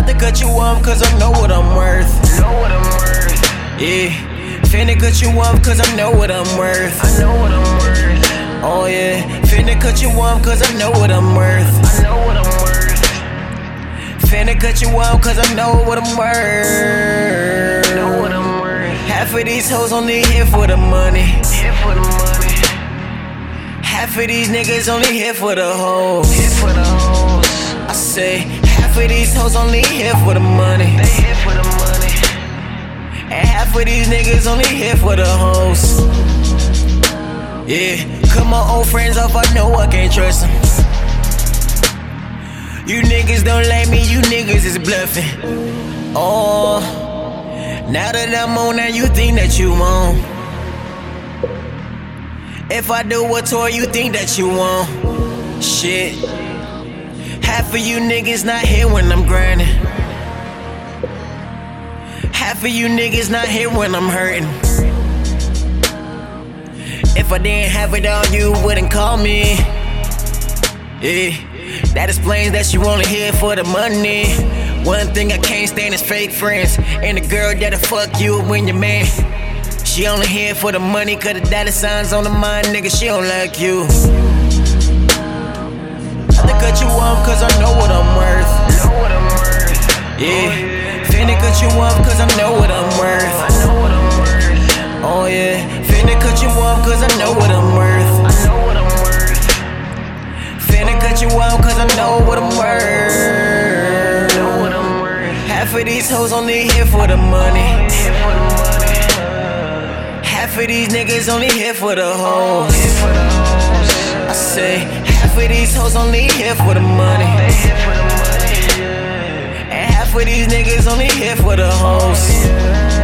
to cut you off cause I know what I'm worth. Yeah, finna cut you off cause I know what I'm worth. Oh yeah, finna cut you off cause I know what I'm worth. Finna cut you off cause I know what I'm worth. Half of these hoes only here for the money. Half of these niggas only here for the hoes. I say, half of these hoes only here for the money. And half of these niggas only here for the hoes. Yeah, cut my old friends off, I know I can't trust them. You niggas don't like me, you niggas is bluffing. Oh, now that I'm on, now you think that you won't. If I do a tour, you think that you won't. Shit, half of you niggas not here when I'm grinding. Half of you niggas not here when I'm hurting. If I didn't have it all, you wouldn't call me. Yeah, that explains that you only here for the money. One thing I can't stand is fake friends. And the girl that'll fuck you when you're man. She only here for the money cause the dollar signs on the mind, nigga, she don't like you. I to cut you off cause I know what I'm worth. Yeah, finna cut you off cause I know what I'm worth. Oh yeah, finna cut you off cause I know what I'm worth. Finna cut you off cause I know what I'm worth. Half of these hoes only here for the money. Half of these niggas only here for the hoes. I say, half of these hoes only here for the money. And half of these niggas only here for the hoes.